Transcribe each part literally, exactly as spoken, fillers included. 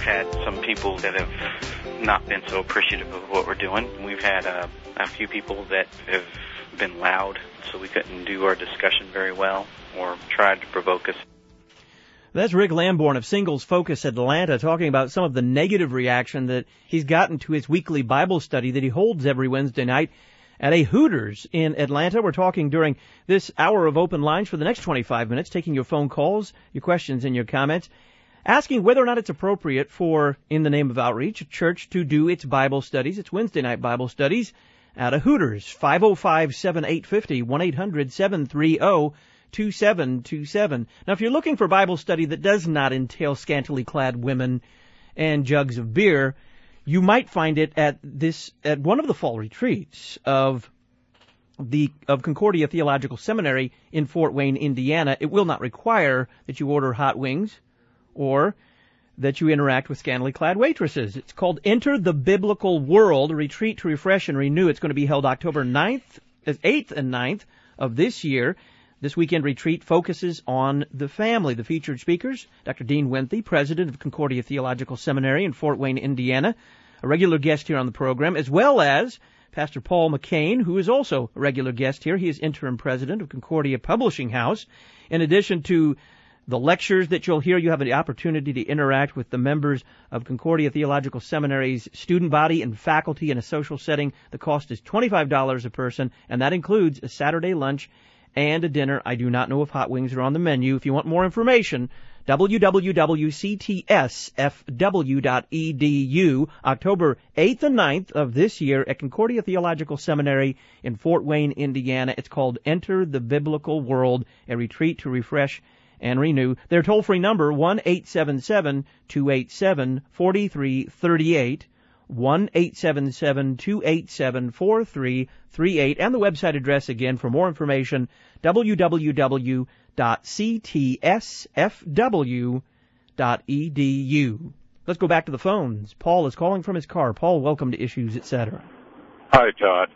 had some people that have not been so appreciative of what we're doing. We've had uh, a few people that have been loud, so we couldn't do our discussion very well or tried to provoke us. That's Rick Lamborn of Singles Focus Atlanta talking about some of the negative reaction that he's gotten to his weekly Bible study that he holds every Wednesday night at a Hooters in Atlanta. We're talking during this hour of open lines for the next twenty-five minutes, taking your phone calls, your questions, and your comments, asking whether or not it's appropriate for, in the name of outreach, a church to do its Bible studies, its Wednesday night Bible studies, at a Hooters. five oh five, seven eight five oh, one eight hundred, seven three oh, two seven two seven. Now, if you're looking for Bible study that does not entail scantily clad women and jugs of beer, you might find it at this at one of the fall retreats of the of Concordia Theological Seminary in Fort Wayne, Indiana. It will not require that you order hot wings or that you interact with scantily clad waitresses. It's called Enter the Biblical World, a retreat to refresh and renew. It's going to be held October ninth, eighth and ninth of this year. This weekend retreat focuses on the family. The featured speakers, Doctor Dean Winthy, president of Concordia Theological Seminary in Fort Wayne, Indiana, a regular guest here on the program, as well as Pastor Paul McCain, who is also a regular guest here. He is interim president of Concordia Publishing House. In addition to the lectures that you'll hear, you have the opportunity to interact with the members of Concordia Theological Seminary's student body and faculty in a social setting. The cost is twenty-five dollars a person, and that includes a Saturday lunch and a dinner. I do not know if hot wings are on the menu. If you want more information, w w w dot c t s f w dot e d u, October eighth and ninth of this year at Concordia Theological Seminary in Fort Wayne, Indiana. It's called Enter the Biblical World, a retreat to refresh and renew. Their toll-free number, one eight seven seven, two eight seven, four three three eight, one eight seven seven, two eight seven, four three three eight, and the website address again for more information, w w w dot c t s f w dot e d u. Let's go back to the phones. Paul is calling from his car. Paul, welcome to Issues, et cetera. Hi, Todd.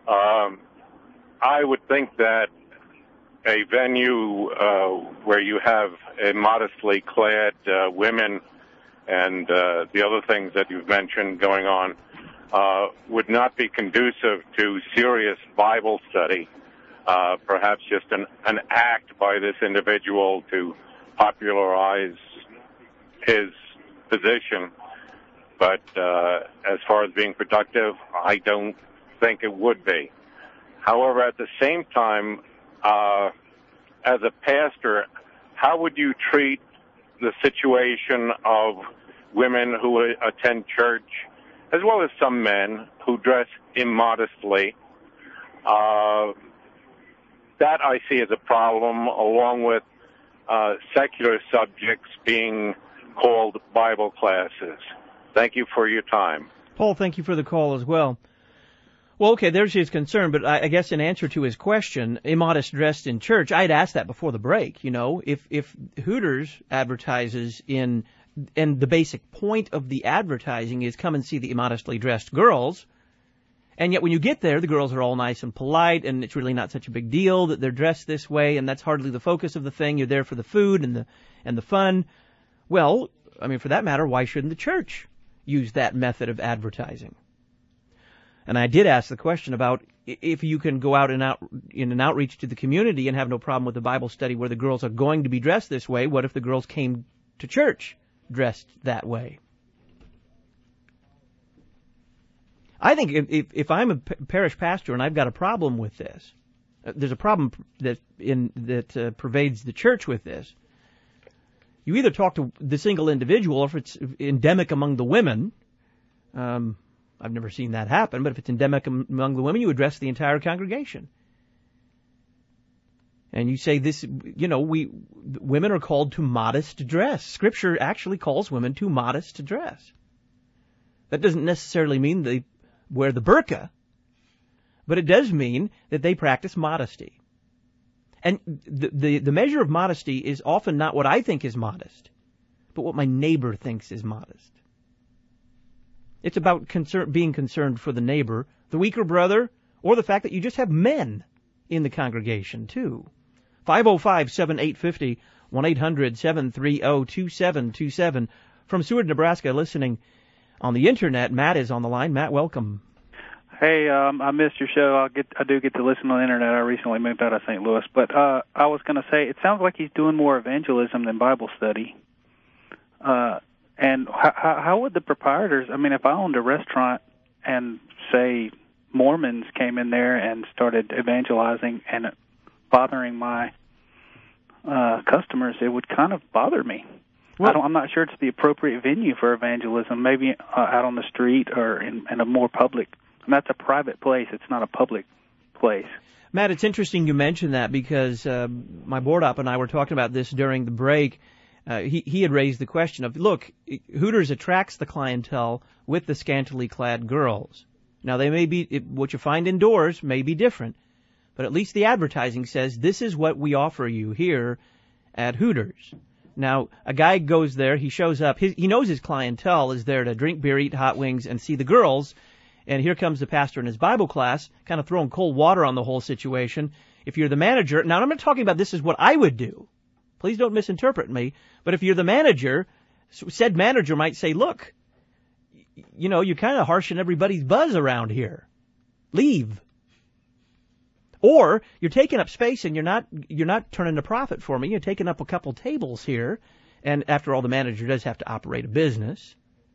Um, I would think that a venue uh, where you have a modestly clad uh, women and uh, the other things that you've mentioned going on uh, would not be conducive to serious Bible study. Uh, perhaps just an, an act by this individual to popularize his position. But uh, as far as being productive, I don't think it would be. However, at the same time, uh, as a pastor, how would you treat the situation of women who attend church, as well as some men who dress immodestly? Uh, that I see as a problem, along with uh, secular subjects being called Bible classes. Thank you for your time. Paul, thank you for the call as well. Well, okay, there's his concern, but I, I guess in answer to his question, immodest dressed in church, I'd asked that before the break. You know, if if Hooters advertises in, and the basic point of the advertising is come and see the immodestly dressed girls, and yet when you get there, the girls are all nice and polite, and it's really not such a big deal that they're dressed this way, and that's hardly the focus of the thing. You're there for the food and the and the fun. Well, I mean, for that matter, why shouldn't the church use that method of advertising? And I did ask the question about if you can go out and out in an outreach to the community and have no problem with the Bible study where the girls are going to be dressed this way. What if the girls came to church dressed that way? I think if, if, if I'm a parish pastor and I've got a problem with this, uh, there's a problem that in that uh, pervades the church with this. You either talk to the single individual, or if it's endemic among the women. Um, I've never seen that happen, but if it's endemic among the women, you address the entire congregation. And you say this, you know, we women are called to modest dress. Scripture actually calls women to modest dress. That doesn't necessarily mean they wear the burqa, but it does mean that they practice modesty. And the, the, the measure of modesty is often not what I think is modest, but what my neighbor thinks is modest. It's about concern, being concerned for the neighbor, the weaker brother, or the fact that you just have men in the congregation, too. five oh five, seven eight five oh, one eight hundred, seven three oh, two seven two seven. From Seward, Nebraska, listening on the Internet, Matt is on the line. Matt, welcome. Hey, um, I missed your show. I get, I do get to listen on the Internet. I recently moved out of Saint Louis. But uh, I was going to say, it sounds like he's doing more evangelism than Bible study. Uh, and how, how would the proprietors, I mean, if I owned a restaurant and, say, Mormons came in there and started evangelizing and bothering my uh, customers, it would kind of bother me. Well, I don't, I'm not sure it's the appropriate venue for evangelism, maybe uh, out on the street or in, in a more public. And that's a private place. It's not a public place. Matt, it's interesting you mentioned that because uh, my board op and I were talking about this during the break. Uh, he, he had raised the question of, look, Hooters attracts the clientele with the scantily clad girls. Now, they may be, it, what you find indoors may be different, but at least the advertising says this is what we offer you here at Hooters. Now, a guy goes there, he shows up, his, he knows his clientele is there to drink beer, eat hot wings, and see the girls. And here comes the pastor in his Bible class, kind of throwing cold water on the whole situation. If you're the manager, now I'm not talking about this is what I would do. Please don't misinterpret me. But if you're the manager, said manager might say, look, you know, you're kind of harshing everybody's buzz around here. Leave. Or you're taking up space and you're not you're not turning a profit for me. You're taking up a couple tables here. And after all, the manager does have to operate a business.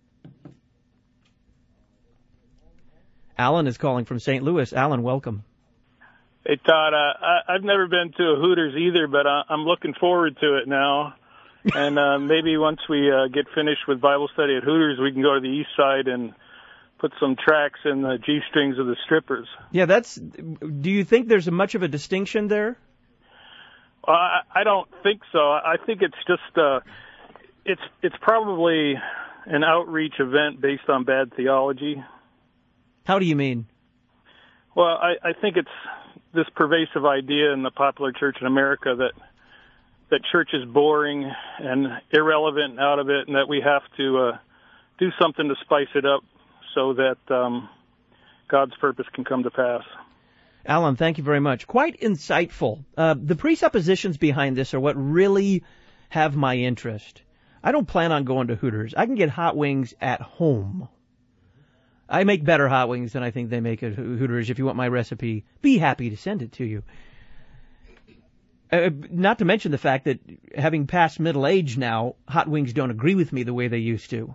Alan is calling from Saint Louis. Alan, welcome. Hey, Todd, uh, I, I've never been to a Hooters either, but uh, I'm looking forward to it now. And uh, maybe once we uh, get finished with Bible study at Hooters, we can go to the east side and put some tracks in the G-strings of the strippers. Yeah, that's. Do you think there's much of a distinction there? Uh, I, I don't think so. I think it's just uh, it's it's probably an outreach event based on bad theology. How do you mean? Well, I, I think it's this pervasive idea in the popular church in America that that church is boring and irrelevant out of it, and that we have to uh, do something to spice it up so that um, God's purpose can come to pass. Alan, thank you very much. Quite insightful. Uh, the presuppositions behind this are what really have my interest. I don't plan on going to Hooters. I can get hot wings at home. I make better hot wings than I think they make at Hooters. If you want my recipe, be happy to send it to you. Uh, not to mention the fact that having passed middle age now, hot wings don't agree with me the way they used to.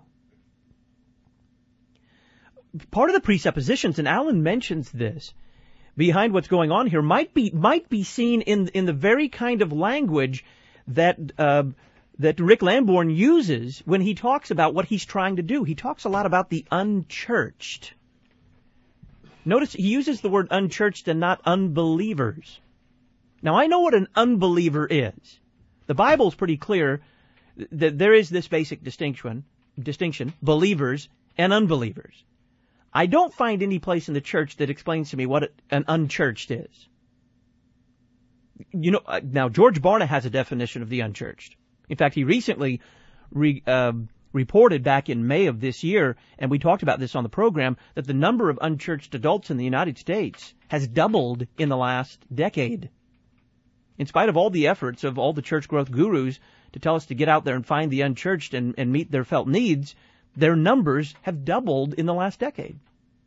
Part of the presuppositions, and Alan mentions this, behind what's going on here might be might be seen in in the very kind of language that uh, that Rick Lamborn uses when he talks about what he's trying to do. He talks a lot about the unchurched. Notice he uses the word unchurched and not unbelievers. Now, I know what an unbeliever is. The Bible's pretty clear that there is this basic distinction, distinction, believers and unbelievers. I don't find any place in the church that explains to me what an unchurched is. You know, now George Barna has a definition of the unchurched. In fact, he recently re, uh, reported back in May of this year, and we talked about this on the program, that the number of unchurched adults in the United States has doubled in the last decade. In spite of all the efforts of all the church growth gurus to tell us to get out there and find the unchurched and, and meet their felt needs, their numbers have doubled in the last decade.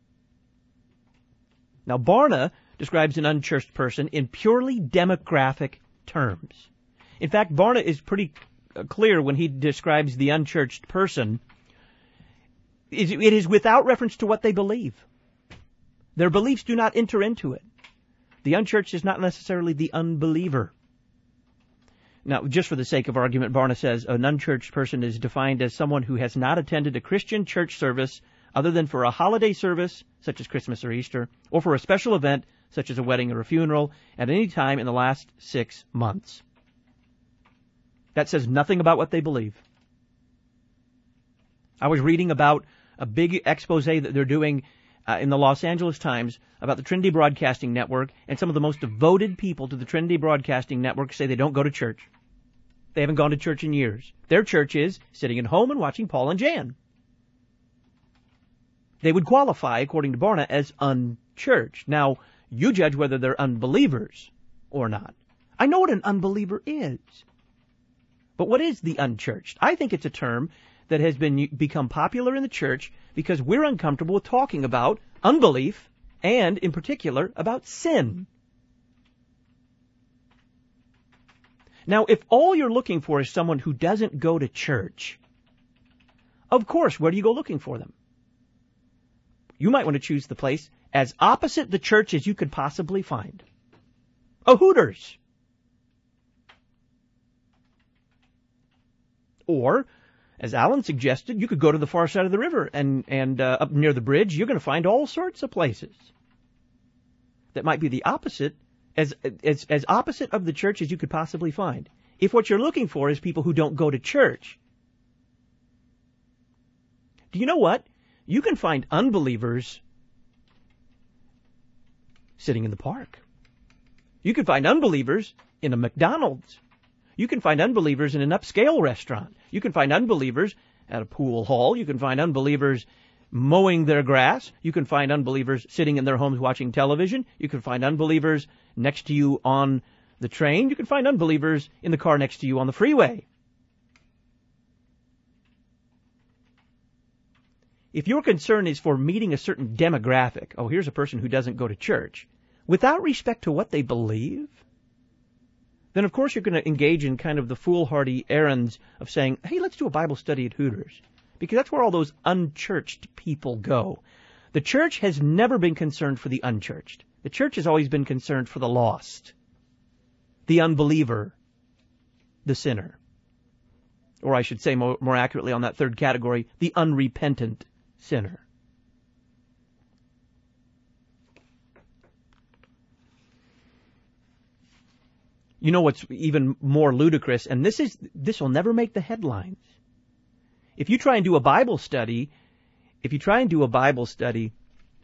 Now, Barna describes an unchurched person in purely demographic terms. In fact, Barna is pretty clear when he describes the unchurched person. It is without reference to what they believe. Their beliefs do not enter into it. The unchurched is not necessarily the unbeliever. Now, just for the sake of argument, Barna says an unchurched person is defined as someone who has not attended a Christian church service other than for a holiday service, such as Christmas or Easter, or for a special event, such as a wedding or a funeral, at any time in the last six months. That says nothing about what they believe. I was reading about a big expose that they're doing uh, in the Los Angeles Times about the Trinity Broadcasting Network, and some of the most devoted people to the Trinity Broadcasting Network say they don't go to church. They haven't gone to church in years. Their church is sitting at home and watching Paul and Jan. They would qualify, according to Barna, as unchurched. Now, you judge whether they're unbelievers or not. I know what an unbeliever is. But what is the unchurched? I think it's a term that has been become popular in the church because we're uncomfortable with talking about unbelief and, in particular, about sin. Now, if all you're looking for is someone who doesn't go to church, of course, where do you go looking for them? You might want to choose the place as opposite the church as you could possibly find. A Hooters. Or, as Alan suggested, you could go to the far side of the river and, and uh, up near the bridge, you're going to find all sorts of places that might be the opposite, as, as, as opposite of the church as you could possibly find. If what you're looking for is people who don't go to church. Do you know what? You can find unbelievers sitting in the park. You can find unbelievers in a McDonald's. You can find unbelievers in an upscale restaurant. You can find unbelievers at a pool hall. You can find unbelievers mowing their grass. You can find unbelievers sitting in their homes watching television. You can find unbelievers next to you on the train. You can find unbelievers in the car next to you on the freeway. If your concern is for meeting a certain demographic, oh, here's a person who doesn't go to church, without respect to what they believe, then of course you're going to engage in kind of the foolhardy errands of saying, hey, let's do a Bible study at Hooters, because that's where all those unchurched people go. The church has never been concerned for the unchurched. The church has always been concerned for the lost, the unbeliever, the sinner. Or I should say more, more accurately on that third category, the unrepentant sinner. You know what's even more ludicrous, and this is this will never make the headlines. If you try and do a Bible study, if you try and do a Bible study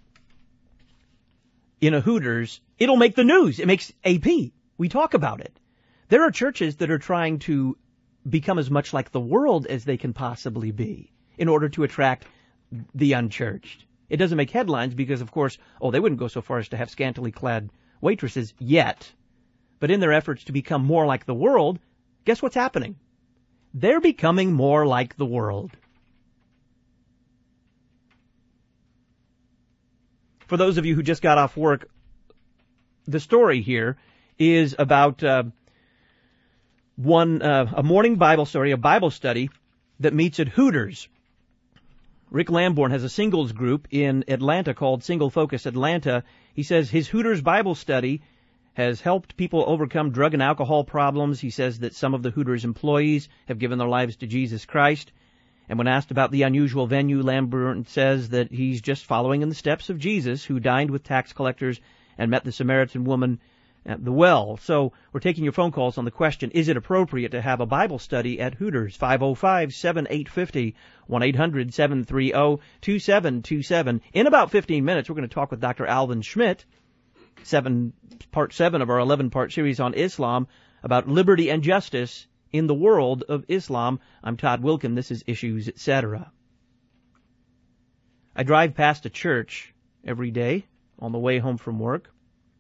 in a Hooters, it'll make the news. It makes A P. We talk about it. There are churches that are trying to become as much like the world as they can possibly be in order to attract the unchurched. It doesn't make headlines because, of course, oh, they wouldn't go so far as to have scantily clad waitresses yet. But in their efforts to become more like the world, guess what's happening? They're becoming more like the world. For those of you who just got off work, the story here is about uh, one uh, a morning Bible story, a Bible study that meets at Hooters. Rick Lamborn has a singles group in Atlanta called Single Focus Atlanta. He says his Hooters Bible study has helped people overcome drug and alcohol problems. He says that some of the Hooters employees have given their lives to Jesus Christ. And when asked about the unusual venue, Lamborn says that he's just following in the steps of Jesus, who dined with tax collectors and met the Samaritan woman at the well. So we're taking your phone calls on the question, is it appropriate to have a Bible study at Hooters? five oh five, seven eight five oh, one eight hundred, seven three oh, two seven two seven. In about fifteen minutes, we're going to talk with Doctor Alvin Schmidt, seven, part seven of our eleven-part series on Islam, about liberty and justice in the world of Islam. I'm Todd Wilkin. This is Issues, et cetera. I drive past a church every day on the way home from work.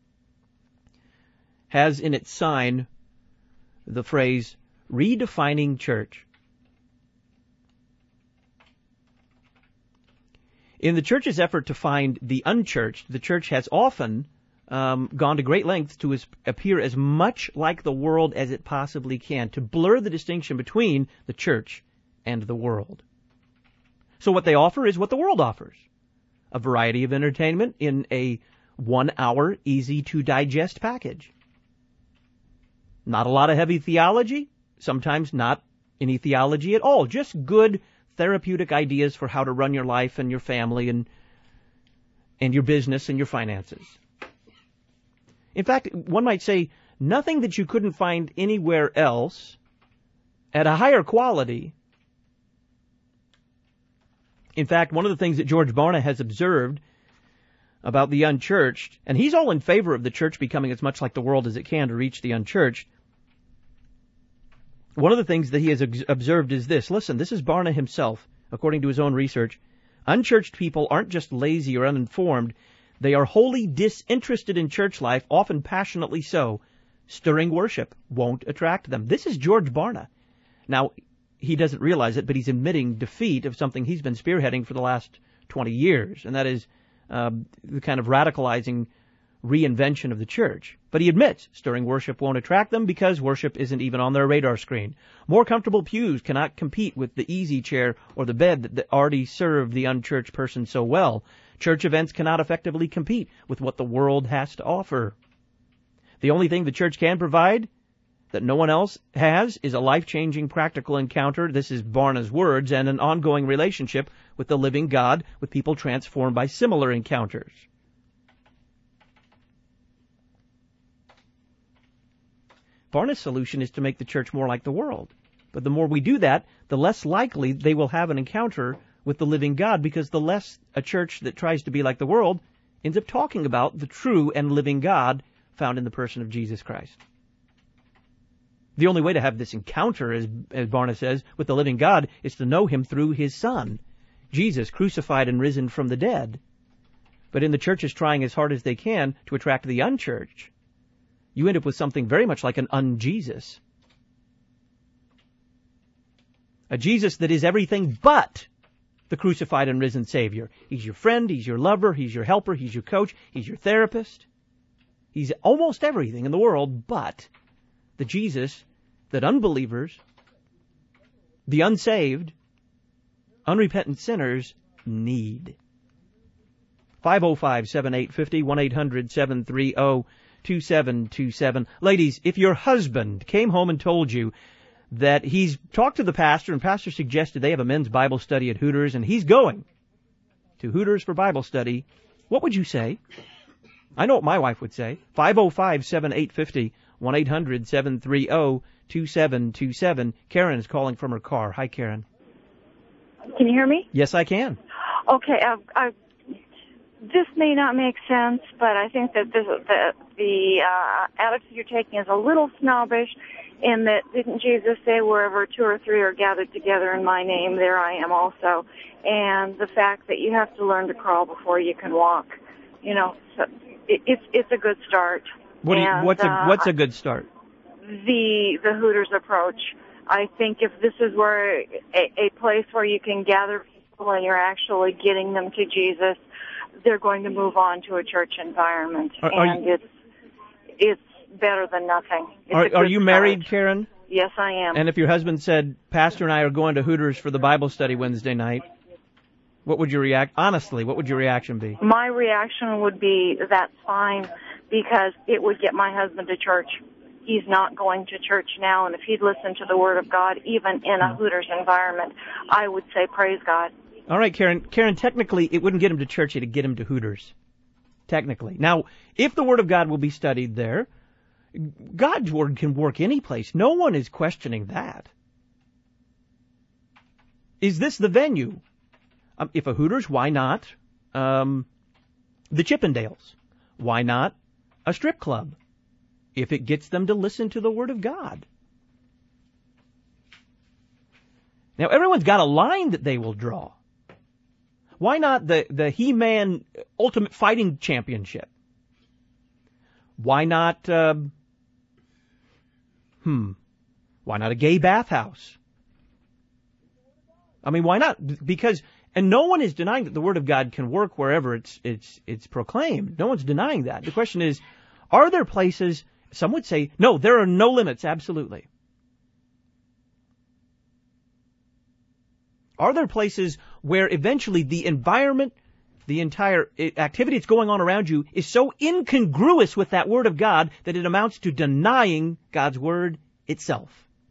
Has in its sign the phrase, redefining church. In the church's effort to find the unchurched, the church has often um, gone to great lengths to as, appear as much like the world as it possibly can, to blur the distinction between the church and the world. So what they offer is what the world offers. A variety of entertainment in a one-hour, easy-to-digest package. Not a lot of heavy theology, sometimes not any theology at all, just good therapeutic ideas for how to run your life and your family and and your business and your finances. In fact, one might say nothing that you couldn't find anywhere else at a higher quality. In fact, one of the things that George Barna has observed about the unchurched, and he's all in favor of the church becoming as much like the world as it can to reach the unchurched. One of the things that he has observed is this. Listen, this is Barna himself, according to his own research. Unchurched people aren't just lazy or uninformed. They are wholly disinterested in church life, often passionately so. Stirring worship won't attract them. This is George Barna. Now, he doesn't realize it, but he's admitting defeat of something he's been spearheading for the last twenty years, and that is uh, the kind of radicalizing reinvention of the church. But he admits stirring worship won't attract them because worship isn't even on their radar screen. More comfortable pews cannot compete with the easy chair or the bed that already serve the unchurched person so well. Church events cannot effectively compete with what the world has to offer. The only thing the church can provide that no one else has is a life-changing practical encounter, this is Barna's words, and an ongoing relationship with the living God, with people transformed by similar encounters. Barna's solution is to make the church more like the world. But the more we do that, the less likely they will have an encounter with the living God, because the less a church that tries to be like the world ends up talking about the true and living God found in the person of Jesus Christ. The only way to have this encounter, as, as Barna says, with the living God is to know him through his Son, Jesus, crucified and risen from the dead. But in the churches trying as hard as they can to attract the unchurched, you end up with something very much like an un-Jesus. A Jesus that is everything but the crucified and risen Savior. He's your friend, he's your lover, he's your helper, he's your coach, he's your therapist. He's almost everything in the world but the Jesus that unbelievers, the unsaved, unrepentant sinners need. five oh five, seven eight five oh, one eight hundred, seven three oh, two seven two seven. Ladies, if your husband came home and told you that he's talked to the pastor and pastor suggested they have a men's Bible study at Hooters and he's going to Hooters for Bible study, what would you say? I know what my wife would say. five oh five, seven eight five oh, one eight hundred, seven three oh, two seven two seven. Karen is calling from her car. Hi, Karen. Can you hear me? Yes, I can. Okay, I, I, this may not make sense, but I think that this, the, the uh, attitude you're taking is a little snobbish in that didn't Jesus say wherever two or three are gathered together in my name, there I am also. And the fact that you have to learn to crawl before you can walk, you know, so it, it's it's a good start. What do you, and, what's a uh, what's a good start? The the Hooters approach. I think if this is where a, a place where you can gather people and you're actually getting them to Jesus, they're going to move on to a church environment, are, are and you, it's it's better than nothing. It's are are you start. married, Karen? Yes, I am. And if your husband said, Pastor and I are going to Hooters for the Bible study Wednesday night, what would your react? Honestly, what would your reaction be? My reaction would be, that's fine, because it would get my husband to church. He's not going to church now, and if he'd listened to the Word of God, even in a Hooters environment, I would say, praise God. All right, Karen. Karen, technically, it wouldn't get him to church, it'd get him to Hooters. Technically. Now, if the Word of God will be studied there, God's Word can work any place. No one is questioning that. Is this the venue? Um, if a Hooters, why not um, the Chippendales? Why not a strip club? If it gets them to listen to the Word of God. Now, everyone's got a line that they will draw. Why not the, the He-Man Ultimate Fighting Championship? Why not, uh, hmm, why not a gay bathhouse? I mean, why not? Because, and no one is denying that the Word of God can work wherever it's, it's, it's proclaimed. No one's denying that. The question is, are there places, some would say, no, there are no limits, absolutely. Are there places where eventually the environment, the entire activity that's going on around you is so incongruous with that Word of God that it amounts to denying God's Word itself?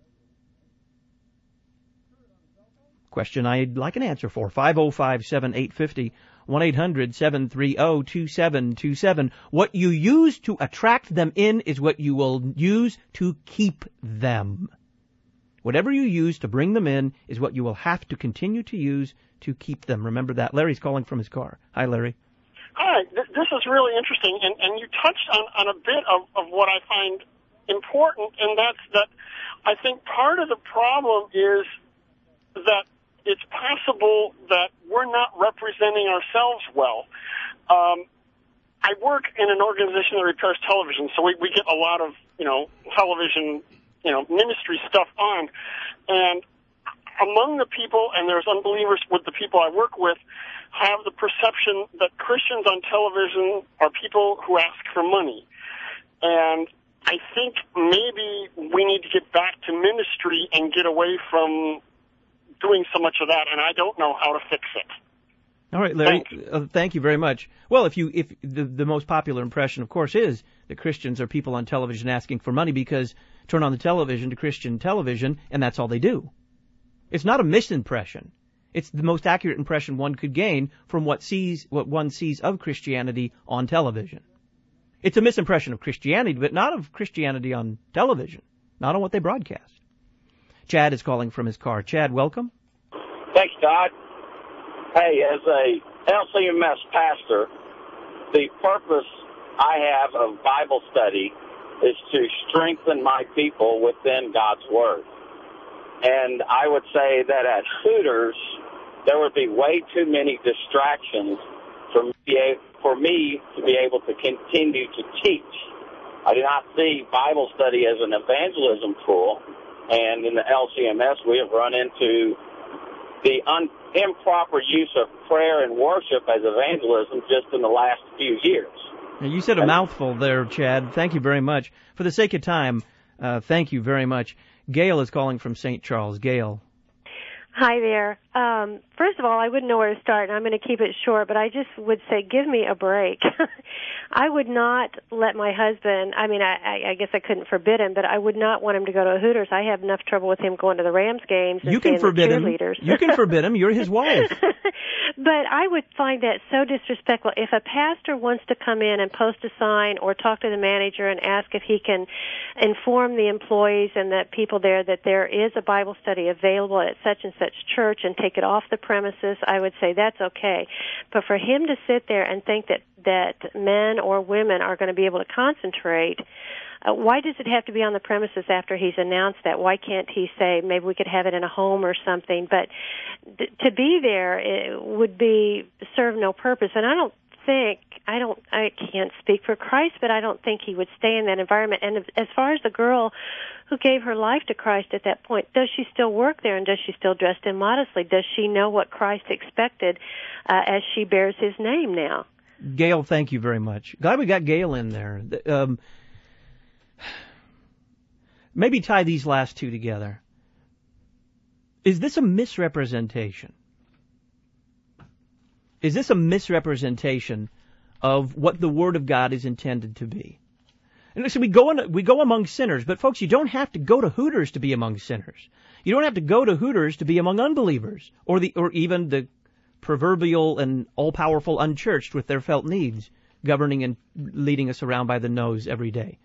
Question I'd like an answer for. five oh five, seven eight five oh, one eight hundred, seven three oh, two seven two seven. What you use to attract them in is what you will use to keep them. Whatever you use to bring them in is what you will have to continue to use to keep them. Remember that. Larry's calling from his car. Hi, Larry. Hi. This is really interesting, and, and you touched on, on a bit of, of what I find important, and that's that I think part of the problem is that it's possible that we're not representing ourselves well. Um, I work in an organization that repairs television, so we, we get a lot of, you know, television, you know, ministry stuff on. And among the people, and there's unbelievers with the people I work with, have the perception that Christians on television are people who ask for money. And I think maybe we need to get back to ministry and get away from doing so much of that, and I don't know how to fix it. All right, Larry, thank, uh, thank you very much. Well, if you if the, the most popular impression, of course, is that Christians are people on television asking for money because turn on the television to Christian television, and that's all they do. It's not a misimpression. It's the most accurate impression one could gain from what sees what one sees of Christianity on television. It's a misimpression of Christianity, but not of Christianity on television, not on what they broadcast. Chad is calling from his car. Chad, welcome. Thanks, Todd. Hey, as a L C M S pastor, the purpose I have of Bible study is to strengthen my people within God's Word. And I would say that at Hooters, there would be way too many distractions for me, for me to be able to continue to teach. I do not see Bible study as an evangelism tool, and in the L C M S we have run into the un- improper use of prayer and worship as evangelism just in the last few years. You said a mouthful there, Chad. Thank you very much. For the sake of time, uh, thank you very much. Gail is calling from Saint Charles. Gail. Hi there. Um, first of all, I wouldn't know where to start, and I'm going to keep it short, but I just would say give me a break. I would not let my husband, I mean, I, I guess I couldn't forbid him, but I would not want him to go to a Hooters. I have enough trouble with him going to the Rams games and you can seeing forbid the him. cheerleaders. You can forbid him. You're his wife. But I would find that so disrespectful. If a pastor wants to come in and post a sign or talk to the manager and ask if he can inform the employees and the people there that there is a Bible study available at such and such church and take it off the premises, I would say that's okay. But for him to sit there and think that, that men or women are going to be able to concentrate, Uh, why does it have to be on the premises after he's announced that? Why can't he say maybe we could have it in a home or something? But th- to be there it would be serve no purpose. And I don't think I don't I can't speak for Christ, but I don't think he would stay in that environment. And as far as the girl who gave her life to Christ at that point, does she still work there, and does she still dress immodestly? Does she know what Christ expected uh, as she bears his name now? Gail, thank you very much. Glad we got Gail in there. Um, maybe tie these last two together. Is this a misrepresentation? Is this a misrepresentation of what the Word of God is intended to be? And so we go in, we go among sinners, but folks, you don't have to go to Hooters to be among sinners. You don't have to go to Hooters to be among unbelievers, or the or even the proverbial and all-powerful unchurched with their felt needs, governing and leading us around by the nose every day.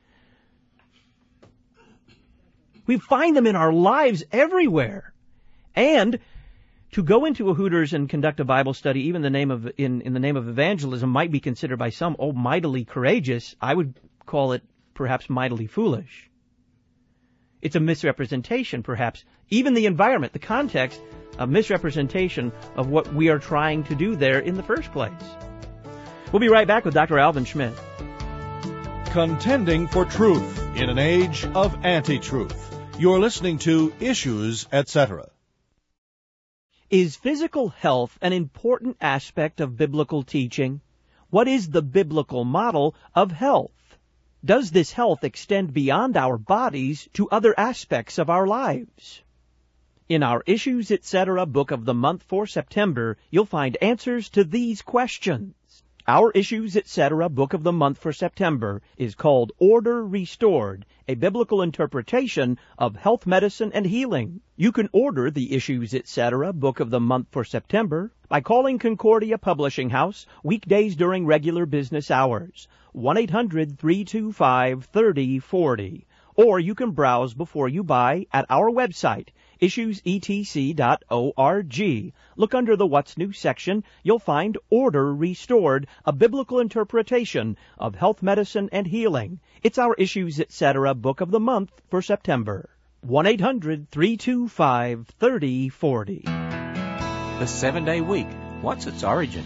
We find them in our lives everywhere. And to go into a Hooters and conduct a Bible study, even the name of in, in the name of evangelism, might be considered by some, oh, mightily courageous. I would call it perhaps mightily foolish. It's a misrepresentation, perhaps. Even the environment, the context, a misrepresentation of what we are trying to do there in the first place. We'll be right back with Doctor Alvin Schmidt. Contending for truth in an age of anti-truth. You're listening to Issues, et cetera. Is physical health an important aspect of biblical teaching? What is the biblical model of health? Does this health extend beyond our bodies to other aspects of our lives? In our Issues, et cetera book of the month for September, you'll find answers to these questions. Our Issues, et cetera book of the month for September is called Order Restored, a biblical interpretation of health, medicine, and healing. You can order the Issues, et cetera book of the month for September by calling Concordia Publishing House weekdays during regular business hours, one eight hundred, three two five, three oh four oh. Or you can browse before you buy at our website, issues e t c dot org. Look under the What's New section. You'll find Order Restored, a biblical interpretation of health, medicine, and healing. It's our Issues, et cetera book of the month for September. one eight hundred, three two five, three oh four oh. The seven-day week. What's its origin?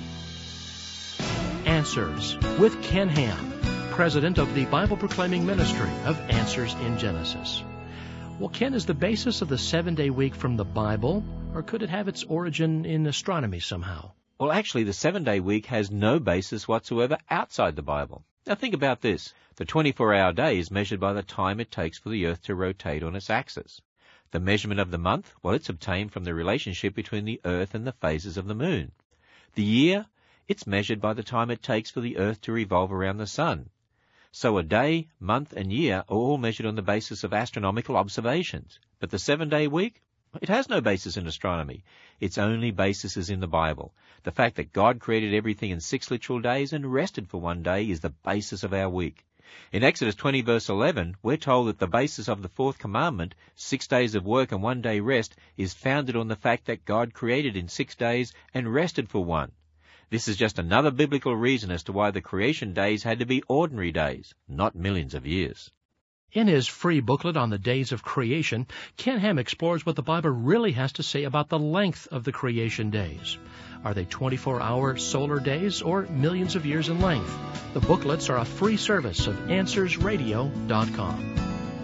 Answers with Ken Ham, president of the Bible Proclaiming Ministry of Answers in Genesis. Well, Ken, is the basis of the seven-day week from the Bible, or could it have its origin in astronomy somehow? Well, actually, the seven-day week has no basis whatsoever outside the Bible. Now think about this. The twenty-four hour day is measured by the time it takes for the Earth to rotate on its axis. The measurement of the month, well, it's obtained from the relationship between the Earth and the phases of the moon. The year, it's measured by the time it takes for the Earth to revolve around the sun. So a day, month, and year are all measured on the basis of astronomical observations. But the seven-day week, it has no basis in astronomy. Its only basis is in the Bible. The fact that God created everything in six literal days and rested for one day is the basis of our week. In Exodus twenty verse eleven, we're told that the basis of the fourth commandment, six days of work and one day rest, is founded on the fact that God created in six days and rested for one. This is just another biblical reason as to why the creation days had to be ordinary days, not millions of years. In his free booklet on the days of creation, Ken Ham explores what the Bible really has to say about the length of the creation days. Are they twenty-four hour solar days or millions of years in length? The booklets are a free service of answers radio dot com.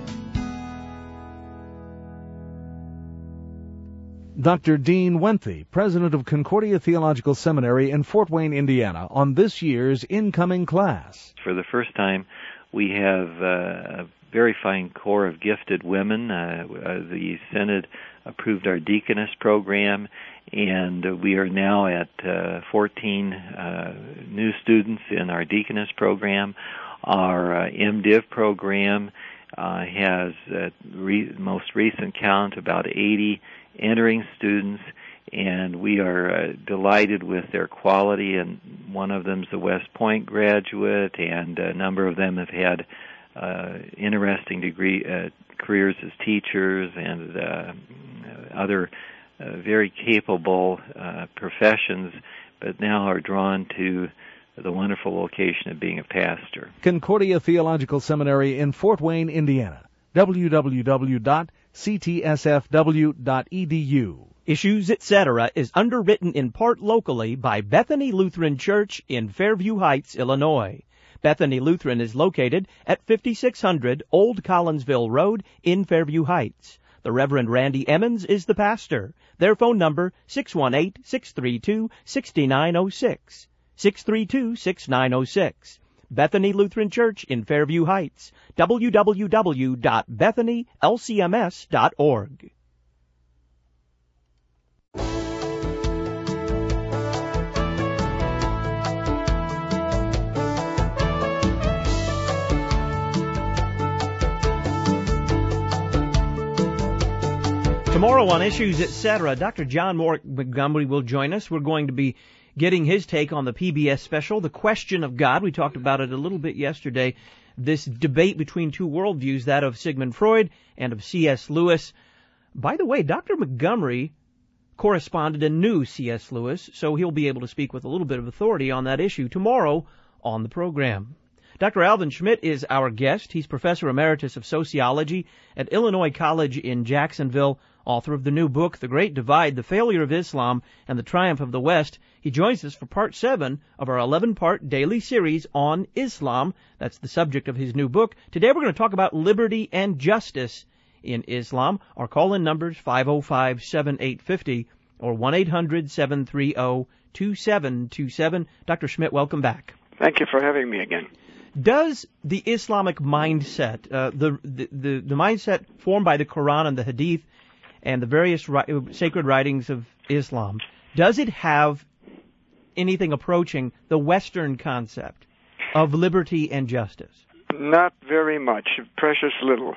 Doctor Dean Wenthe, president of Concordia Theological Seminary in Fort Wayne, Indiana, on this year's incoming class. For the first time, we have uh, a very fine core of gifted women. Uh, uh, the Synod approved our deaconess program, and uh, we are now at uh, fourteen uh, new students in our deaconess program. Our uh, MDiv program uh, has, at re- most recent count, about eighty entering students, and we are uh, delighted with their quality, and one of them is a West Point graduate, and a number of them have had uh, interesting degree uh, careers as teachers and uh, other uh, very capable uh, professions, but now are drawn to the wonderful vocation of being a pastor. Concordia Theological Seminary in Fort Wayne, Indiana. w w w dot c t s f w dot e d u. Issues, et cetera is underwritten in part locally by Bethany Lutheran Church in Fairview Heights, Illinois. Bethany Lutheran is located at fifty-six hundred Old Collinsville Road in Fairview Heights. The Reverend Randy Emmons is the pastor. Their phone number, six one eight, six three two, six nine zero six. six three two, six nine zero six. Bethany Lutheran Church in Fairview Heights. w w w dot bethany l c m s dot org. Tomorrow on Issues, et cetera, Doctor John Montgomery will join us. We're going to be getting his take on the P B S special, The Question of God. We talked about it a little bit yesterday. This debate between two worldviews, that of Sigmund Freud and of C S. Lewis. By the way, Doctor Montgomery corresponded and knew C S. Lewis, so he'll be able to speak with a little bit of authority on that issue tomorrow on the program. Doctor Alvin Schmidt is our guest. He's Professor Emeritus of Sociology at Illinois College in Jacksonville, author of the new book, The Great Divide, The Failure of Islam and the Triumph of the West. He joins us for part seven of our eleven-part daily series on Islam. That's the subject of his new book. Today we're going to talk about liberty and justice in Islam. Our call-in numbers five oh five, seven eight five oh or one eight hundred, seven three zero, two seven two seven. Doctor Schmidt, welcome back. Thank you for having me again. Does the Islamic mindset, uh, the, the the the mindset formed by the Quran and the Hadith and the various ri- sacred writings of Islam, does it have anything approaching the Western concept of liberty and justice? Not very much, precious little.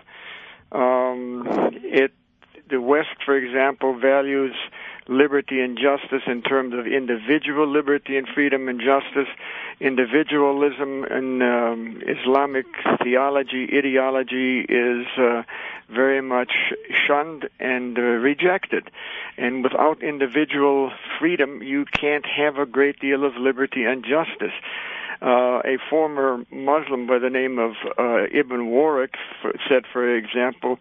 Um, it, the West, for example, values liberty and justice in terms of individual liberty and freedom and justice. Individualism in um, Islamic theology, ideology is uh, very much shunned and uh, rejected. And without individual freedom, you can't have a great deal of liberty and justice. Uh, a former Muslim by the name of uh, Ibn Warwick for, said, for example,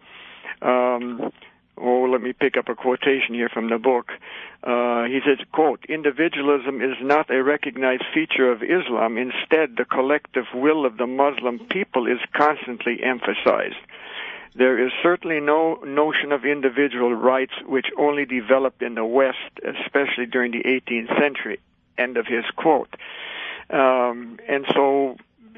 um, oh, let me pick up a quotation here from the book. Uh, he says, quote, individualism is not a recognized feature of Islam. Instead, the collective will of the Muslim people is constantly emphasized. There is certainly no notion of individual rights which only developed in the West, especially during the eighteenth century. End of his quote. Um, and so,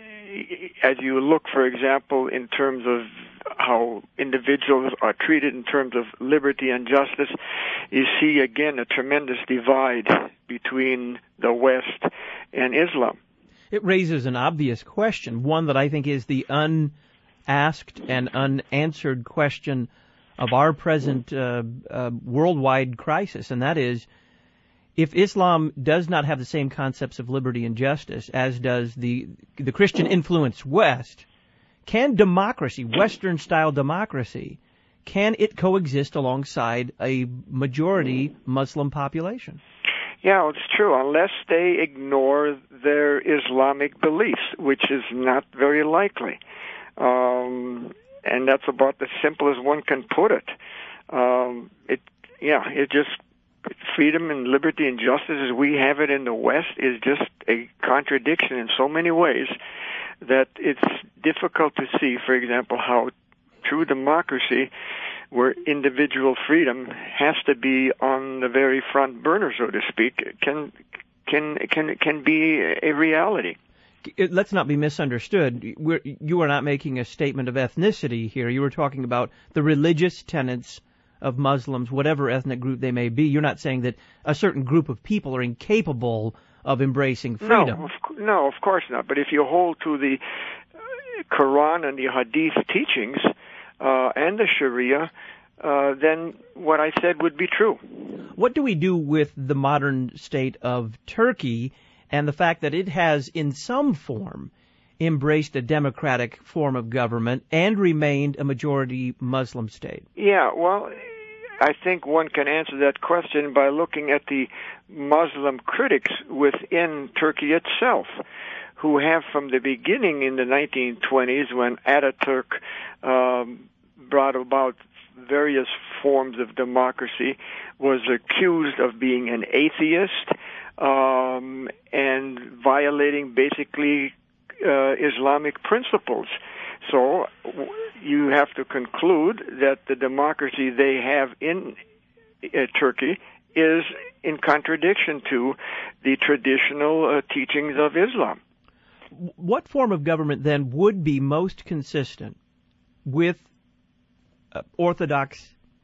as you look, for example, in terms of how individuals are treated in terms of liberty and justice, you see again a tremendous divide between the West and Islam. It raises an obvious question, one that I think is the unasked and unanswered question of our present uh, uh, worldwide crisis, and that is, if Islam does not have the same concepts of liberty and justice as does the the Christian-influenced West, can democracy, Western-style democracy, can it coexist alongside a majority Muslim population? Yeah, it's true, unless they ignore their Islamic beliefs, which is not very likely. Um, and that's about as simple as one can put it. Um, it, yeah, it just, freedom and liberty and justice as we have it in the West is just a contradiction in so many ways that it's difficult to see, for example, how true democracy, where individual freedom has to be on the very front burner, so to speak, can can can can be a reality. Let's not be misunderstood. We're, you are not making a statement of ethnicity here. You were talking about the religious tenets of Muslims, whatever ethnic group they may be. You're not saying that a certain group of people are incapable of embracing freedom. No, of, no, of course not. But if you hold to the Quran and the Hadith teachings uh, and the Sharia, uh, then what I said would be true. What do we do with the modern state of Turkey and the fact that it has, in some form, embraced a democratic form of government and remained a majority Muslim state? Yeah, well, I think one can answer that question by looking at the Muslim critics within Turkey itself, who have from the beginning in the nineteen twenties, when Ataturk um, brought about various forms of democracy, was accused of being an atheist um, and violating basically uh, Islamic principles. So you have to conclude that the democracy they have in uh, Turkey is in contradiction to the traditional uh, teachings of Islam. What form of government then would be most consistent with uh, Orthodox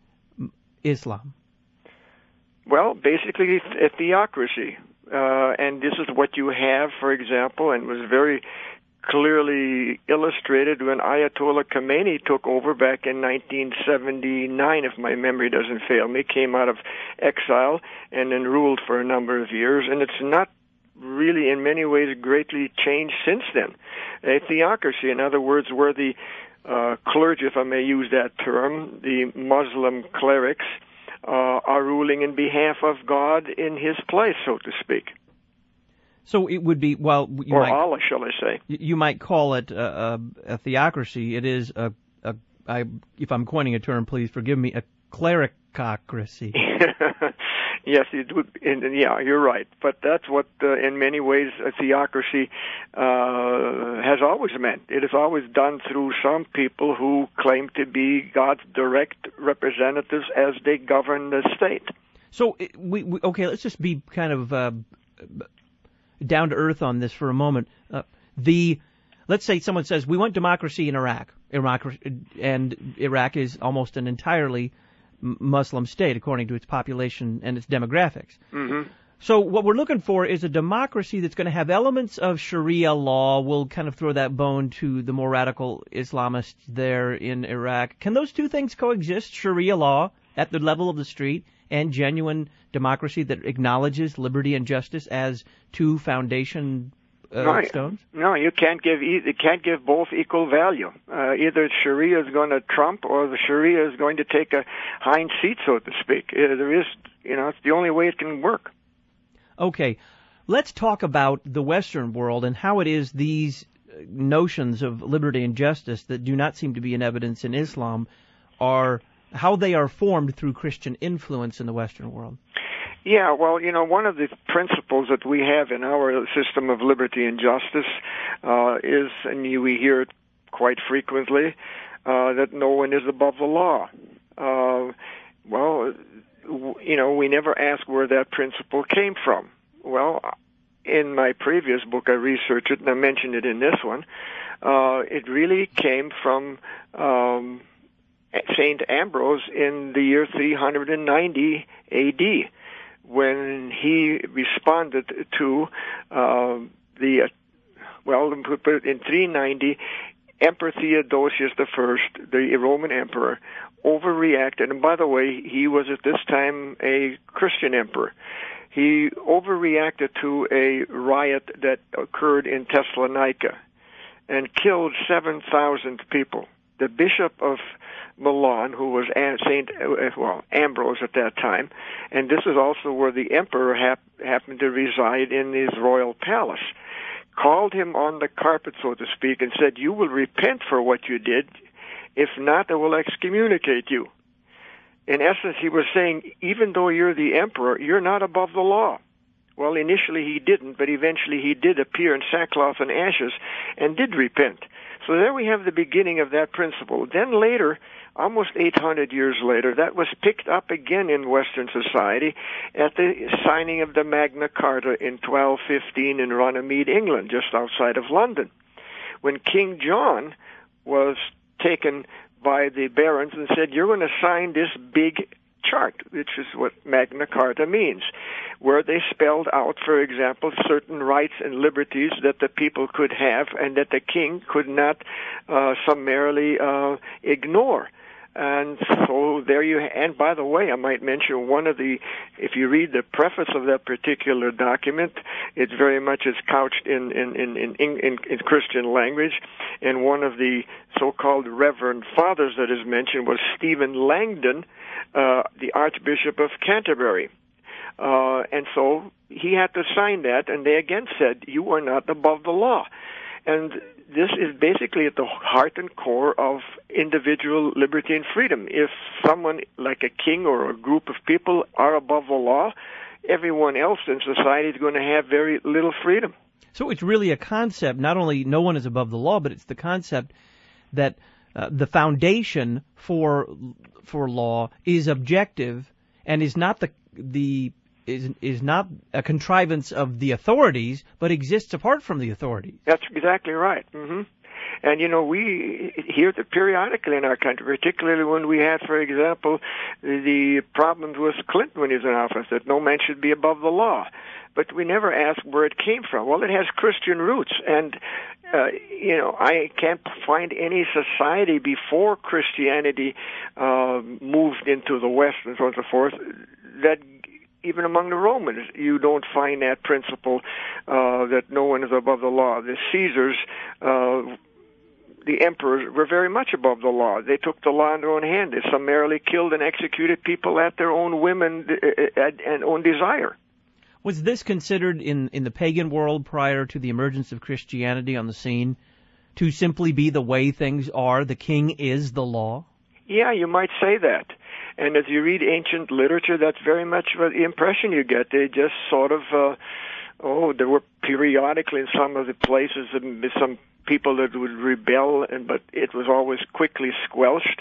Islam? Well, basically a theocracy. Uh, and this is what you have, for example, and was very clearly illustrated when Ayatollah Khomeini took over back in nineteen seventy-nine, if my memory doesn't fail me, came out of exile and then ruled for a number of years. And it's not really in many ways greatly changed since then. A theocracy, in other words, where the uh, clergy, if I may use that term, the Muslim clerics, uh, are ruling in behalf of God in his place, so to speak. So it would be, well, you or might, Allah, shall I say? You might call it a, a, a theocracy. It is a, a, I, if I'm coining a term, please forgive me, a clericocracy. Yes, it would, and, yeah, you're right. But that's what, uh, in many ways, a theocracy uh, has always meant. It is always done through some people who claim to be God's direct representatives as they govern the state. So, we, we okay, let's just be kind of uh, down to earth on this for a moment. Uh, the let's say someone says we want democracy in Iraq. Iraq and Iraq is almost an entirely Muslim state according to its population and its demographics. Mm-hmm. So what we're looking for is a democracy that's going to have elements of Sharia law. We'll kind of throw that bone to the more radical Islamists there in Iraq. Can those two things coexist? Sharia law at the level of the street and genuine democracy that acknowledges liberty and justice as two foundation uh, no, stones? No, you can't give e- you can't give both equal value. Uh, either Sharia is going to trump, or the Sharia is going to take a hind seat, so to speak. Uh, there is, you know, it's the only way it can work. Okay, let's talk about the Western world and how it is these notions of liberty and justice that do not seem to be in evidence in Islam are how they are formed through Christian influence in the Western world. Yeah, well, you know, one of the principles that we have in our system of liberty and justice uh, is, and we hear it quite frequently, uh, that no one is above the law. Uh, well, you know, we never ask where that principle came from. Well, in my previous book, I researched it, and I mentioned it in this one. Uh, it really came from um, Saint Ambrose in the year three hundred ninety A D, when he responded to uh, the, well, in three ninety, Emperor Theodosius the First, the Roman emperor, overreacted. And by the way, he was at this time a Christian emperor. He overreacted to a riot that occurred in Thessalonica and killed seven thousand people. The bishop of Milan, who was Saint well Ambrose at that time, and this is also where the emperor hap- happened to reside in his royal palace, called him on the carpet, so to speak, and said, "You will repent for what you did. If not, I will excommunicate you." In essence, he was saying, even though you're the emperor, you're not above the law. Well, initially he didn't, but eventually he did appear in sackcloth and ashes and did repent. So there we have the beginning of that principle. Then later, almost eight hundred years later, that was picked up again in Western society at the signing of the Magna Carta in twelve fifteen in Runnymede, England, just outside of London, when King John was taken by the barons and said, "You're going to sign this big chart," which is what Magna Carta means, where they spelled out, for example, certain rights and liberties that the people could have and that the king could not uh, summarily uh, ignore. And so there you, and by the way, I might mention one of the, if you read the preface of that particular document, it's very much is couched in, in, in, in, in, in Christian language, and one of the so-called Reverend Fathers that is mentioned was Stephen Langdon, uh, the Archbishop of Canterbury. Uh, and so he had to sign that, and they again said, "You are not above the law." And this is basically at the heart and core of individual liberty and freedom. If someone like a king or a group of people are above the law, everyone else in society is going to have very little freedom. So it's really a concept, not only no one is above the law, but it's the concept that uh, the foundation for for law is objective and is not the the is is not a contrivance of the authorities, but exists apart from the authorities. That's exactly right. Mm-hmm. And, you know, we hear that periodically in our country, particularly when we had, for example, the problems with Clinton when he was in office, that no man should be above the law. But we never ask where it came from. Well, it has Christian roots. And, uh, you know, I can't find any society before Christianity uh, moved into the West and so on and so forth that even among the Romans, you don't find that principle uh, that no one is above the law. The Caesars, uh, the emperors, were very much above the law. They took the law in their own hand. They summarily killed and executed people at their own whim and own desire. Was this considered in, in the pagan world prior to the emergence of Christianity on the scene to simply be the way things are? The king is the law? Yeah, you might say that. And as you read ancient literature, that's very much the impression you get. They just sort of, uh, oh, there were periodically in some of the places some people that would rebel, and but it was always quickly squelched,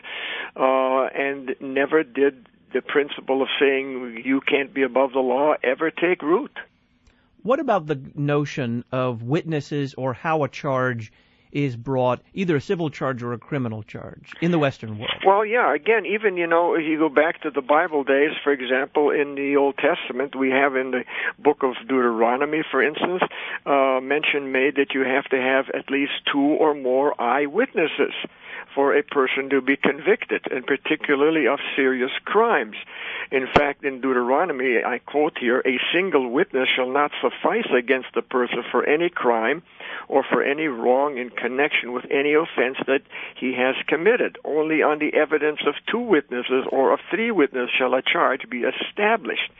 uh, and never did the principle of saying you can't be above the law ever take root. What about the notion of witnesses or how a charge is brought, either a civil charge or a criminal charge, in the Western world? Well, yeah, again, even, you know, if you go back to the Bible days, for example, in the Old Testament, we have in the book of Deuteronomy, for instance, uh, mention made that you have to have at least two or more eyewitnesses for a person to be convicted, and particularly of serious crimes. In fact, in Deuteronomy, I quote here, "A single witness shall not suffice against the person for any crime or for any wrong in connection with any offense that he has committed. Only on the evidence of two witnesses or of three witnesses shall a charge be established."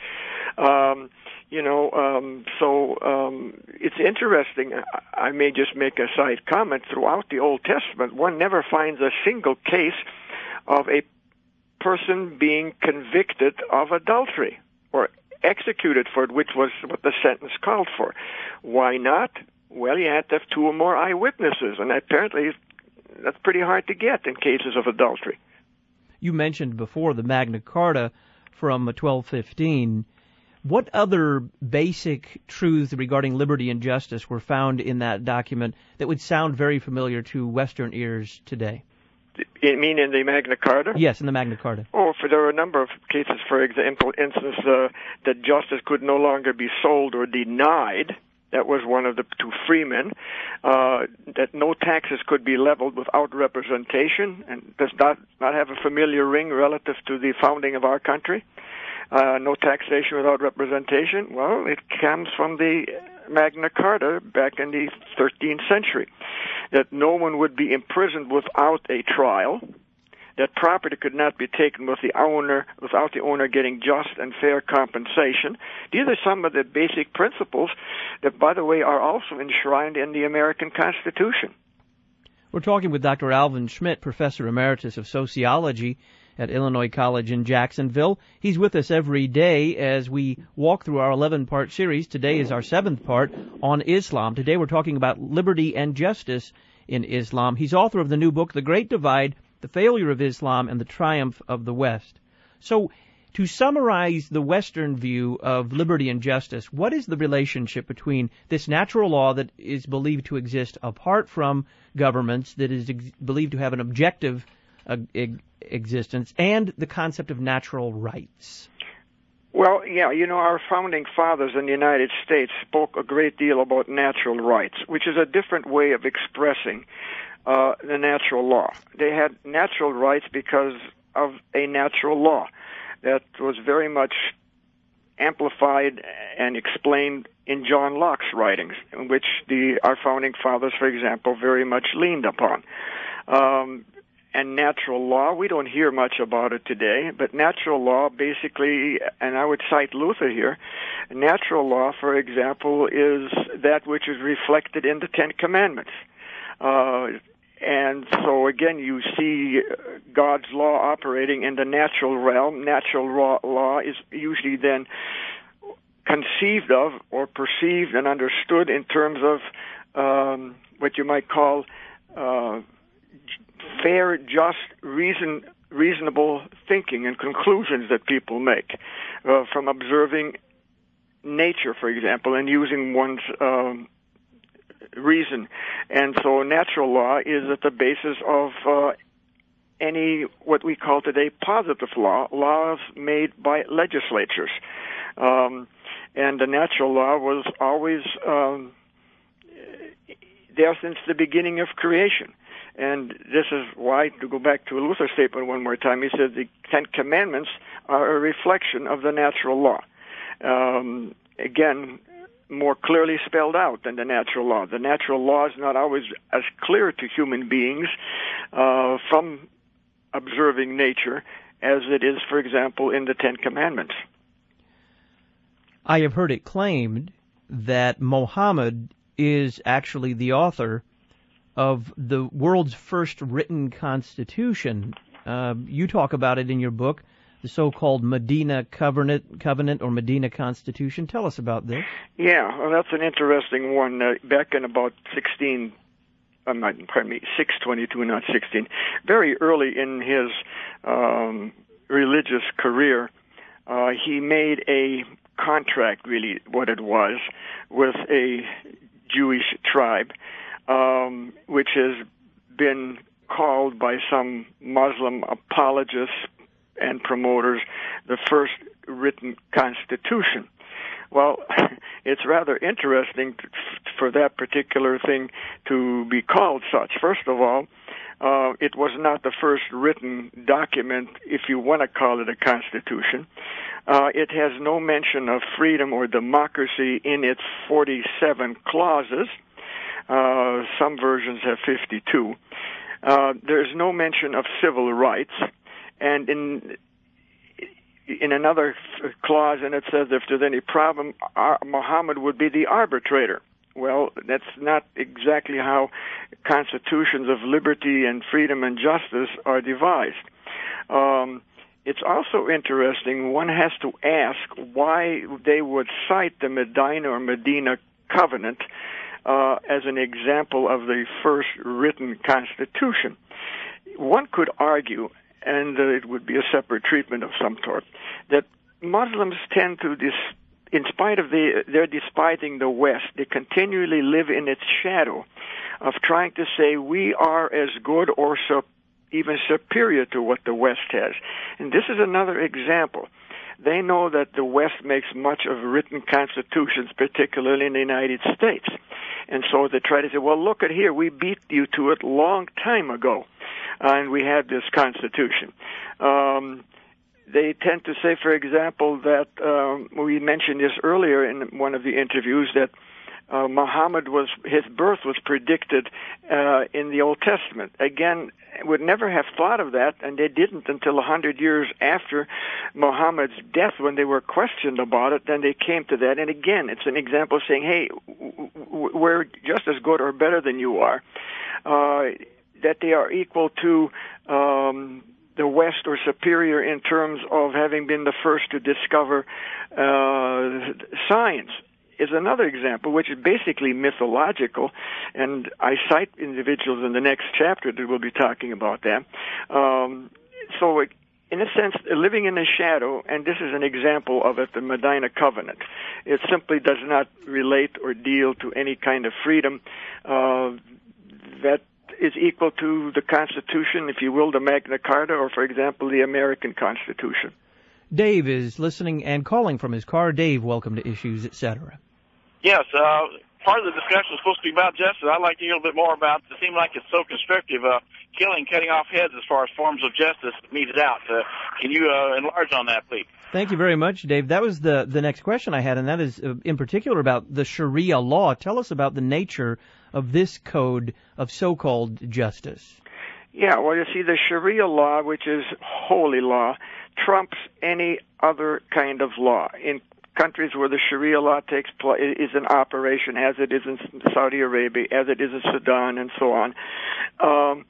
Um, You know, um, so um, it's interesting. I, I may just make a side comment. Throughout the Old Testament, one never finds a single case of a person being convicted of adultery or executed for it, which was what the sentence called for. Why not? Well, you had to have two or more eyewitnesses, and apparently that's pretty hard to get in cases of adultery. You mentioned before the Magna Carta from twelve fifteen. What other basic truths regarding liberty and justice were found in that document that would sound very familiar to Western ears today? You mean in the Magna Carta? Yes, in the Magna Carta. Oh, for there are a number of cases, for example, instance, uh, that justice could no longer be sold or denied. That was one of the two freemen. Uh, that no taxes could be leveled without representation, and does not, not have a familiar ring relative to the founding of our country. Uh, no taxation without representation. Well, it comes from the Magna Carta back in the thirteenth century. That no one would be imprisoned without a trial. That property could not be taken with the owner, without the owner getting just and fair compensation. These are some of the basic principles that, by the way, are also enshrined in the American Constitution. We're talking with Doctor Alvin Schmidt, Professor Emeritus of Sociology at Illinois College in Jacksonville. He's with us every day as we walk through our eleven-part series. Today is our seventh part on Islam. Today we're talking about liberty and justice in Islam. He's author of the new book, The Great Divide, The Failure of Islam and the Triumph of the West. So, to summarize the Western view of liberty and justice, what is the relationship between this natural law that is believed to exist apart from governments, that is ex- believed to have an objective uh, ex- existence, and the concept of natural rights? Well, yeah, you know, our founding fathers in the United States spoke a great deal about natural rights, which is a different way of expressing uh, the natural law. They had natural rights because of a natural law that was very much amplified and explained in John Locke's writings, in which the our founding fathers, for example, very much leaned upon. Um, and natural law, we don't hear much about it today, but natural law basically, and I would cite Luther here, natural law, for example, is that which is reflected in the Ten Commandments. Uh, and so, again, you see God's law operating in the natural realm. Natural law is usually then conceived of or perceived and understood in terms of um, what you might call uh, fair, just, reason, reasonable thinking and conclusions that people make uh, from observing nature, for example, and using one's um, reason. And so natural law is at the basis of uh, any, what we call today, positive law, laws made by legislatures. Um, and the natural law was always um, there since the beginning of creation. And this is why, to go back to Luther's statement one more time, he said the Ten Commandments are a reflection of the natural law. Um, again, more clearly spelled out than the natural law. The natural law is not always as clear to human beings uh, from observing nature as it is, for example, in the Ten Commandments. I have heard it claimed that Muhammad is actually the author of the world's first written constitution. Uh, you talk about it in your book, the so-called Medina Covenant, Covenant or Medina Constitution. Tell us about this. Yeah, well, that's an interesting one. Uh, back in about sixteen, I'm not, pardon me, six twenty-two, not sixteen, very early in his um, religious career, uh, he made a contract, really what it was, with a Jewish tribe, um, which has been called by some Muslim apologists and promoters the first written constitution. Well, it's rather interesting to, for that particular thing to be called such. First of all, uh, it was not the first written document, if you want to call it a constitution. Uh, it has no mention of freedom or democracy in its forty-seven clauses. Uh, some versions have fifty-two. Uh, there's no mention of civil rights. And in in another clause, and it says if there's any problem, uh, Muhammad would be the arbitrator. Well, that's not exactly how constitutions of liberty and freedom and justice are devised. Um, it's also interesting, one has to ask why they would cite the Medina or Medina Covenant uh, as an example of the first written constitution. One could argue, and uh, it would be a separate treatment of some sort, that Muslims tend to, dis- in spite of the, their despising the West, they continually live in its shadow of trying to say we are as good or so, even superior to what the West has. And this is another example. They know that the West makes much of written constitutions, particularly in the United States. And so they try to say, well, look at here, we beat you to it long time ago, and we had this constitution. Um, they tend to say, for example, that um, we mentioned this earlier in one of the interviews, that uh, Muhammad was, his birth was predicted uh, in the Old Testament. Again, would never have thought of that, and they didn't until a hundred years after Muhammad's death, when they were questioned about it. Then they came to that, and again, it's an example of saying, "Hey, we're just as good or better than you are." Uh, that they are equal to um, the West or superior in terms of having been the first to discover uh, science, is another example, which is basically mythological, and I cite individuals in the next chapter that will be talking about that. Um, so, in a sense, living in the shadow, and this is an example of it, the Medina Covenant. It simply does not relate or deal to any kind of freedom uh, that is equal to the Constitution, if you will, the Magna Carta, or, for example, the American Constitution. Dave is listening and calling from his car. Dave, welcome to Issues, et cetera. Yes, uh, part of the discussion is supposed to be about justice. I'd like to hear a little bit more about it. It seems like it's so constrictive, uh, killing, cutting off heads as far as forms of justice meted out. Uh, can you uh, enlarge on that, please? Thank you very much, Dave. That was the, the next question I had, and that is uh, in particular about the Sharia law. Tell us about the nature of this code of so-called justice. Yeah, well, you see, the Sharia law, which is holy law, trumps any other kind of law. In countries where the Sharia law takes place, is in operation, as it is in Saudi Arabia, as it is in Sudan, and so on, um,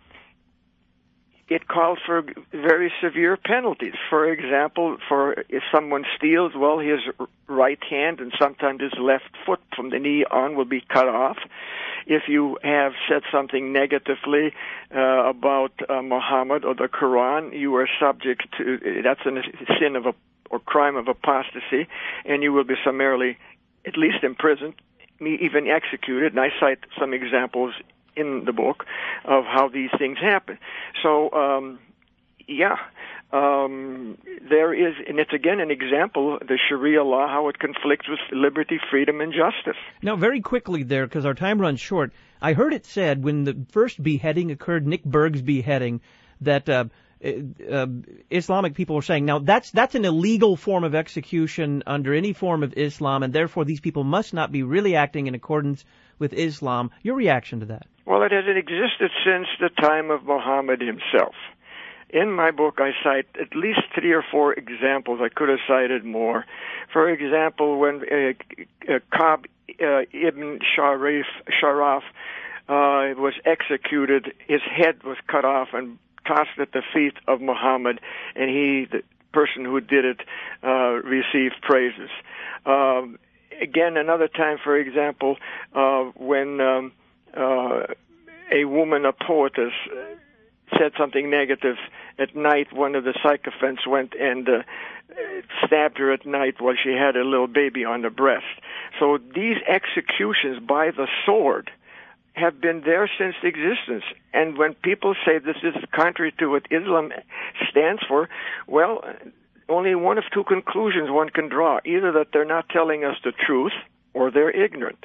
it calls for very severe penalties. For example, for if someone steals, well, his right hand and sometimes his left foot from the knee on will be cut off. If you have said something negatively uh, about uh, Muhammad or the Quran, you are subject to, that's a sin of a or crime of apostasy, and you will be summarily at least imprisoned, even executed. And I cite some examples in the book of how these things happen. So, um, yeah, um, there is, and it's again an example, the Sharia law, how it conflicts with liberty, freedom, and justice. Now, very quickly there, because our time runs short, I heard it said when the first beheading occurred, Nick Berg's beheading, that uh, uh, Islamic people were saying, now that's that's an illegal form of execution under any form of Islam, and therefore these people must not be really acting in accordance with Islam. Your reaction to that? Well, it has existed since the time of Muhammad himself. In my book, I cite at least three or four examples. I could have cited more. For example, when uh, uh, Ka'b uh, ibn Sharif, Sharaf uh, was executed, his head was cut off and tossed at the feet of Muhammad, and he, the person who did it, uh, received praises. Um, again, another time, for example, uh, when um, uh, a woman, a poetess, said something negative at night, one of the sycophants went and uh, stabbed her at night while she had a little baby on the breast. So these executions by the sword have been there since existence. And when people say this is contrary to what Islam stands for, well, only one of two conclusions one can draw. Either that they're not telling us the truth, or they're ignorant.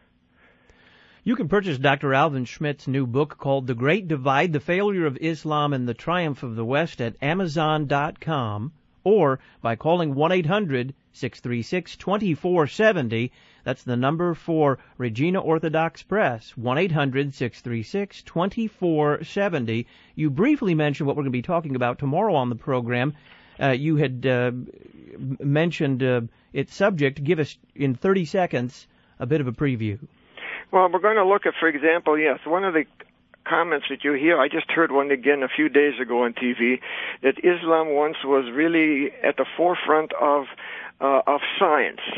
You can purchase Doctor Alvin Schmidt's new book called The Great Divide, The Failure of Islam and the Triumph of the West at Amazon dot com, or by calling one eight hundred six three six two four seven zero. That's the number for Regina Orthodox Press, one eight hundred six three six two four seven zero. You briefly mentioned what we're going to be talking about tomorrow on the program. Uh, you had uh, mentioned uh, its subject. Give us, in thirty seconds, a bit of a preview. Well, we're going to look at, for example, yes, one of the comments that you hear, I just heard one again a few days ago on T V, that Islam once was really at the forefront of uh, of science.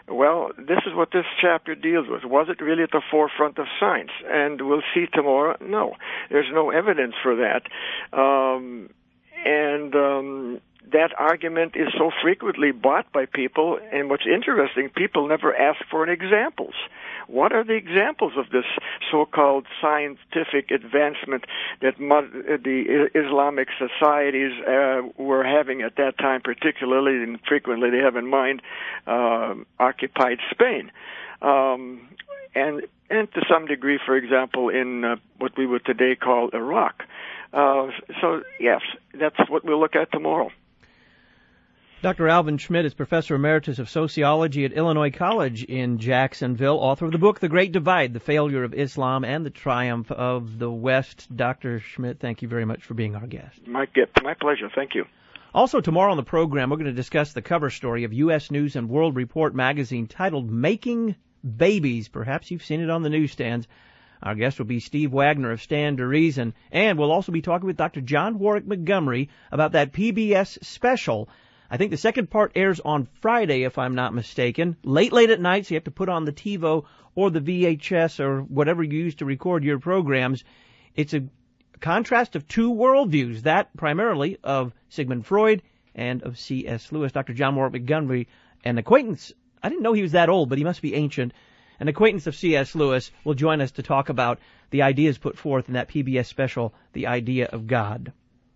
Well, this is what this chapter deals with. Was it really at the forefront of science? And we'll see tomorrow. No, there's no evidence for that. Um, and um, that argument is so frequently bought by people. And what's interesting, people never ask for an examples. What are the examples of this so-called scientific advancement that the Islamic societies uh, were having at that time, particularly and frequently they have in mind uh, occupied Spain? Um, and, and to some degree, for example, in uh, what we would today call Iraq. Uh, so, yes, that's what we'll look at tomorrow. Doctor Alvin Schmidt is Professor Emeritus of Sociology at Illinois College in Jacksonville, author of the book The Great Divide, The Failure of Islam and the Triumph of the West. Doctor Schmidt, thank you very much for being our guest. My, my pleasure. Thank you. Also, tomorrow on the program, we're going to discuss the cover story of U S News and World Report magazine titled Making Babies. Perhaps you've seen it on the newsstands. Our guest will be Steve Wagner of Stand to Reason. And we'll also be talking with Doctor John Warwick Montgomery about that P B S special. I think the second part airs on Friday, if I'm not mistaken, late, late at night, so you have to put on the TiVo or the V H S or whatever you use to record your programs. It's a contrast of two worldviews, that primarily of Sigmund Freud and of C S Lewis. Doctor John Warwick Montgomery, an acquaintance, I didn't know he was that old, but he must be ancient, an acquaintance of C S Lewis, will join us to talk about the ideas put forth in that P B S special, The Idea of God.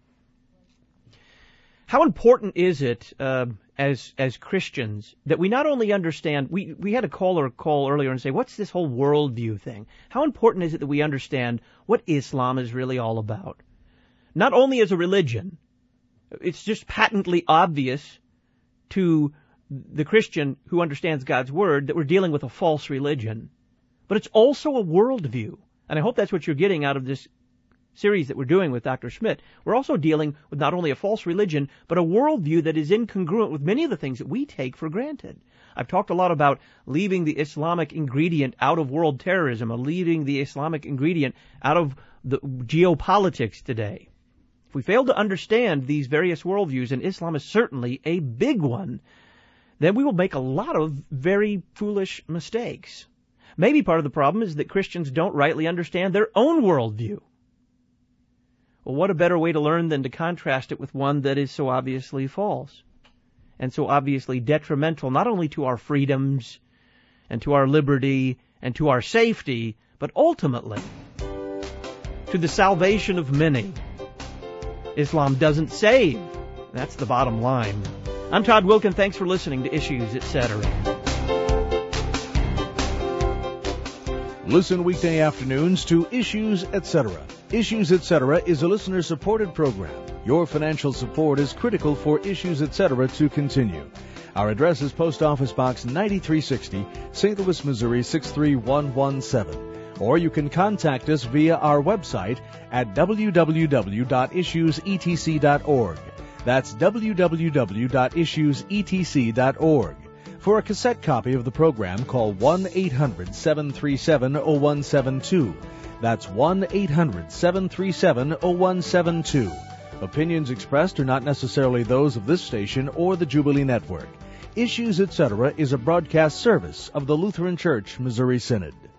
How important is it uh, as as Christians that we not only understand, we, we had a caller call earlier and say, what's this whole worldview thing? How important is it that we understand what Islam is really all about? Not only as a religion, it's just patently obvious to the Christian who understands God's Word that we're dealing with a false religion, but it's also a worldview. And I hope that's what you're getting out of this series that we're doing with Doctor Schmidt. We're also dealing with not only a false religion, but a worldview that is incongruent with many of the things that we take for granted. I've talked a lot about leaving the Islamic ingredient out of world terrorism, or leaving the Islamic ingredient out of the geopolitics today. If we fail to understand these various worldviews, and Islam is certainly a big one, then we will make a lot of very foolish mistakes. Maybe part of the problem is that Christians don't rightly understand their own worldview. Well, what a better way to learn than to contrast it with one that is so obviously false and so obviously detrimental not only to our freedoms and to our liberty and to our safety, but ultimately to the salvation of many. Islam doesn't save. That's the bottom line. I'm Todd Wilkin. Thanks for listening to Issues, et cetera. Listen weekday afternoons to Issues, et cetera. Issues, et cetera is a listener-supported program. Your financial support is critical for Issues, et cetera to continue. Our address is Post Office Box ninety-three sixty, Saint Louis, Missouri six three one one seven. Or you can contact us via our website at w w w dot issues e t c dot org. That's w w w dot issues e t c dot org. For a cassette copy of the program, call one eight hundred seven three seven oh one seven two. That's one eight hundred seven three seven oh one seven two. Opinions expressed are not necessarily those of this station or the Jubilee Network. Issues, et cetera is a broadcast service of the Lutheran Church Missouri Synod.